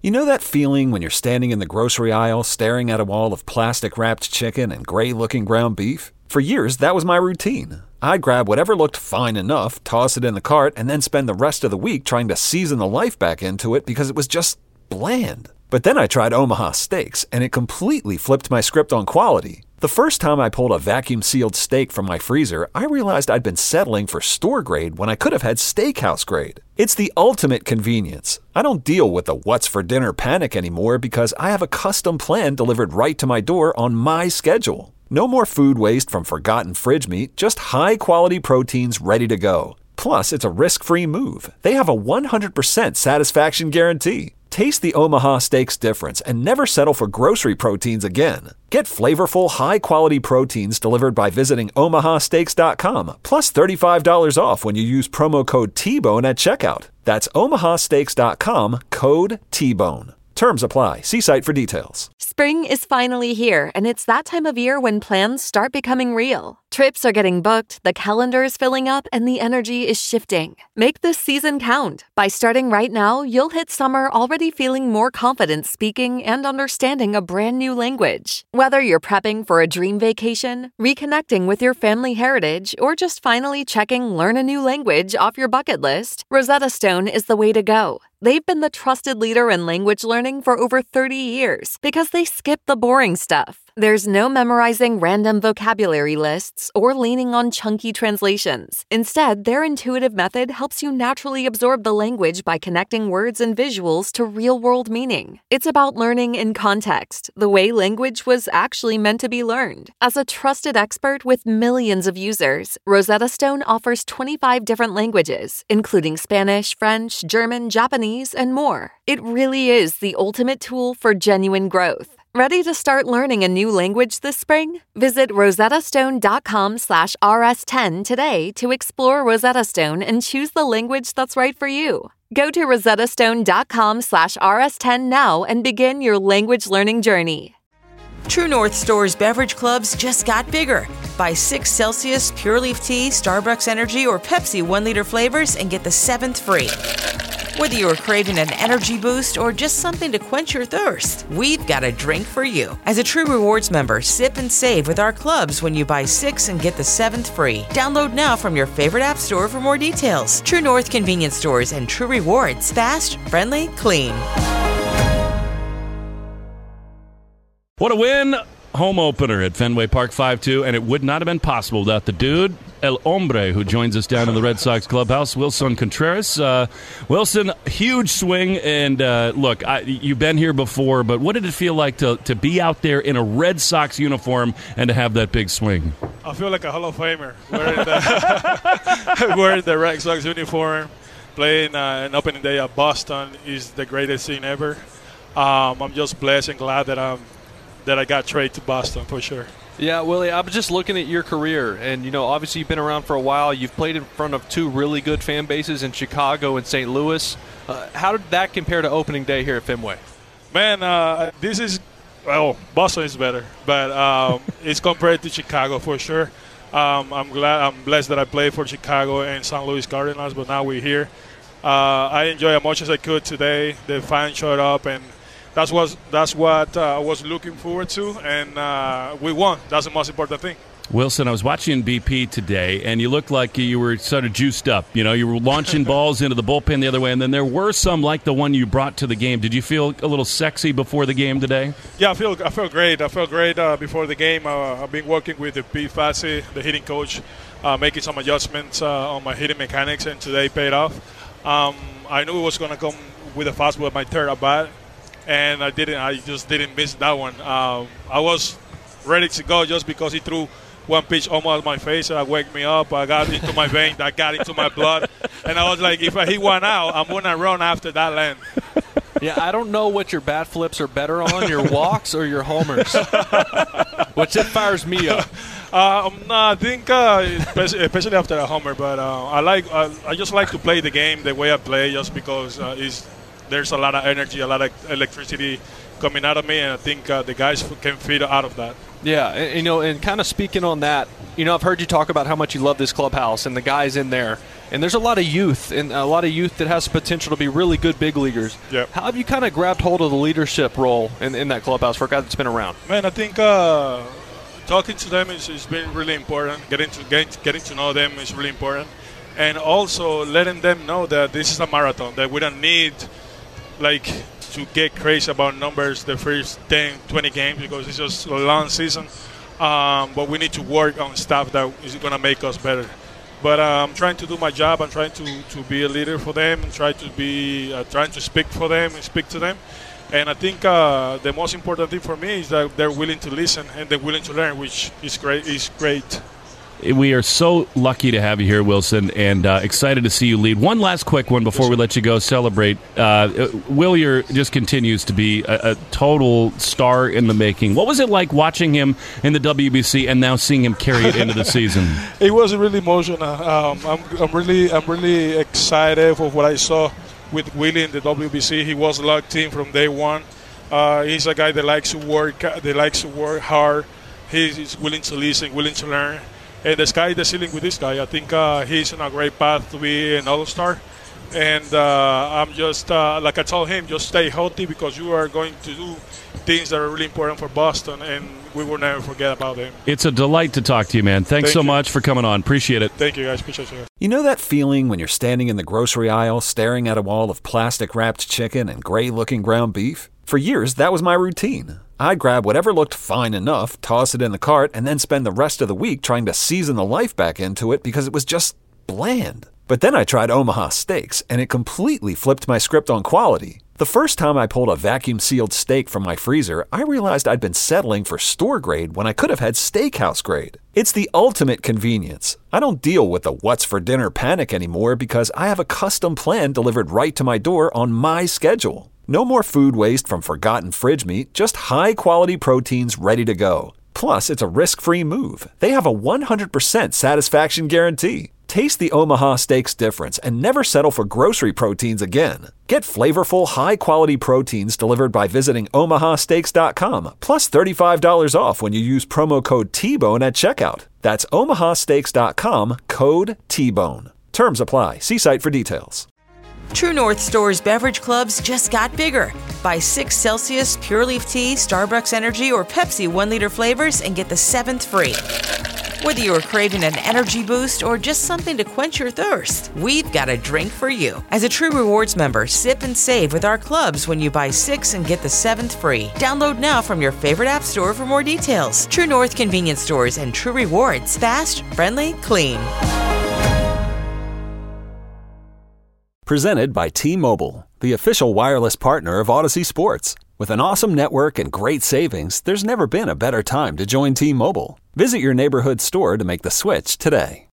You know that feeling when you're standing in the grocery aisle staring at a wall of plastic-wrapped chicken and gray-looking ground beef? For years, that was my routine. I'd grab whatever looked fine enough, toss it in the cart, and then spend the rest of the week trying to season the life back into it because it was just bland. But then I tried Omaha Steaks, and it completely flipped my script on quality. The first time I pulled a vacuum-sealed steak from my freezer, I realized I'd been settling for store grade when I could have had steakhouse grade. It's the ultimate convenience. I don't deal with the what's for dinner panic anymore because I have a custom plan delivered right to my door on my schedule. No more food waste from forgotten fridge meat, just high-quality proteins ready to go. Plus, it's a risk-free move. They have a 100% satisfaction guarantee. Taste the Omaha Steaks difference and never settle for grocery proteins again. Get flavorful, high-quality proteins delivered by visiting omahasteaks.com, plus $35 off when you use promo code T-Bone at checkout. That's omahasteaks.com, code T-Bone. Terms apply. See site for details. Spring is finally here, and it's that time of year when plans start becoming real. Trips are getting booked, the calendar is filling up, and the energy is shifting. Make this season count. By starting right now, you'll hit summer already feeling more confident speaking and understanding a brand new language. Whether you're prepping for a dream vacation, reconnecting with your family heritage, or just finally checking learn a new language off your bucket list, Rosetta Stone is the way to go. They've been the trusted leader in language learning for over 30 years because they skip the boring stuff. There's no memorizing random vocabulary lists or leaning on chunky translations. Instead, their intuitive method helps you naturally absorb the language by connecting words and visuals to real-world meaning. It's about learning in context, the way language was actually meant to be learned. As a trusted expert with millions of users, Rosetta Stone offers 25 different languages, including Spanish, French, German, Japanese, and more. It really is the ultimate tool for genuine growth. Ready to start learning a new language this spring? Visit rosettastone.com/rs10 today to explore Rosetta Stone and choose the language that's right for you. Go to rosettastone.com/rs10 now and begin your language learning journey. True North Store's beverage clubs just got bigger. Buy 6 Celsius, Pure Leaf Tea, Starbucks Energy, or Pepsi 1-liter flavors and get the 7th free. Whether you are craving an energy boost or just something to quench your thirst, we've got a drink for you. As a True Rewards member, sip and save with our clubs when you buy 6 and get the 7th free. Download now from your favorite app store for more details. True North Convenience Stores and True Rewards. Fast, friendly, clean. What a win! Home opener at Fenway Park 5-2, and it would not have been possible without the dude, El Hombre, who joins us down in the Red Sox clubhouse, Wilson Contreras. Wilson, huge swing, and look, you've been here before, but what did it feel like to be out there in a Red Sox uniform and to have that big swing? I feel like a Hall of Famer wearing the Red Sox uniform, playing an opening day at Boston is the greatest thing ever. I'm just blessed and glad that I got traded to Boston for sure. Yeah, Willie, I was just looking at your career, and, obviously you've been around for a while. You've played in front of 2 really good fan bases in Chicago and St. Louis. How did that compare to opening day here at Fenway? Man, Boston is better, but it's compared to Chicago for sure. I'm blessed that I played for Chicago and St. Louis Cardinals, but now we're here. I enjoyed as much as I could today. The fans showed up, and that's what I was looking forward to, and we won. That's the most important thing. Wilson, I was watching BP today, and you looked like you were sort of juiced up. You were launching balls into the bullpen the other way, and then there were some like the one you brought to the game. Did you feel a little sexy before the game today? Yeah, I felt great. I felt great before the game. I've been working with Pete Fassi, the hitting coach, making some adjustments on my hitting mechanics, and today paid off. I knew it was going to come with a fastball at my third at bat. And I just didn't miss that one. I was ready to go just because he threw one pitch almost at my face. That woke me up. I got into my vein. That got into my blood. And I was like, if I hit one out, I'm going to run after that land. Yeah, I don't know what your bat flips are better on, your walks or your homers. Which it fires me up. I think especially after a homer. But I just like to play the game the way I play just because there's a lot of energy, a lot of electricity coming out of me, and I think the guys can feed out of that. Yeah, and kind of speaking on that, I've heard you talk about how much you love this clubhouse and the guys in there. And there's a lot of youth, and a lot of youth that has potential to be really good big leaguers. Yep. How have you kind of grabbed hold of the leadership role in that clubhouse for a guy that's been around? Man, I think talking to them has been really important. Getting to know them is really important. And also letting them know that this is a marathon, that we don't need, to get crazy about numbers the first 10, 20 games because it's just a long season. But we need to work on stuff that is going to make us better. But I'm trying to do my job. I'm trying to be a leader for them and trying to speak for them and speak to them. And I think the most important thing for me is that they're willing to listen and they're willing to learn, which is great. We are so lucky to have you here, Wilson, and excited to see you lead. One last quick one before we let you go celebrate. Wilyer just continues to be a total star in the making. What was it like watching him in the WBC and now seeing him carry it into the season? It was really emotional. I'm really excited for what I saw with Willie in the WBC. He was locked in from day one. He's a guy that likes to work. Hard. He's willing to listen, willing to learn. And the sky is the ceiling with this guy. I think he's on a great path to be an all-star. And I'm just, like I told him, just stay healthy because you are going to do things that are really important for Boston, and we will never forget about them. It's a delight to talk to you, man. Thanks so much for coming on. Appreciate it. Thank you, guys. Appreciate you. You know that feeling when you're standing in the grocery aisle staring at a wall of plastic-wrapped chicken and gray-looking ground beef? For years, that was my routine. I'd grab whatever looked fine enough, toss it in the cart, and then spend the rest of the week trying to season the life back into it because it was just bland. But then I tried Omaha Steaks, and it completely flipped my script on quality. The first time I pulled a vacuum-sealed steak from my freezer, I realized I'd been settling for store grade when I could have had steakhouse grade. It's the ultimate convenience. I don't deal with the what's for dinner panic anymore because I have a custom plan delivered right to my door on my schedule. No more food waste from forgotten fridge meat, just high-quality proteins ready to go. Plus, it's a risk-free move. They have a 100% satisfaction guarantee. Taste the Omaha Steaks difference and never settle for grocery proteins again. Get flavorful, high-quality proteins delivered by visiting omahasteaks.com, plus $35 off when you use promo code T-Bone at checkout. That's omahasteaks.com, code T-Bone. Terms apply. See site for details. True North Store's beverage clubs just got bigger. Buy 6 Celsius Pure Leaf Tea, Starbucks Energy, or Pepsi 1-liter flavors and get the 7th free. Whether you're craving an energy boost or just something to quench your thirst, we've got a drink for you. As a True Rewards member, sip and save with our clubs when you buy 6 and get the 7th free. Download now from your favorite app store for more details. True North Convenience Stores and True Rewards. Fast, friendly, clean. Presented by T-Mobile, the official wireless partner of Odyssey Sports. With an awesome network and great savings, there's never been a better time to join T-Mobile. Visit your neighborhood store to make the switch today.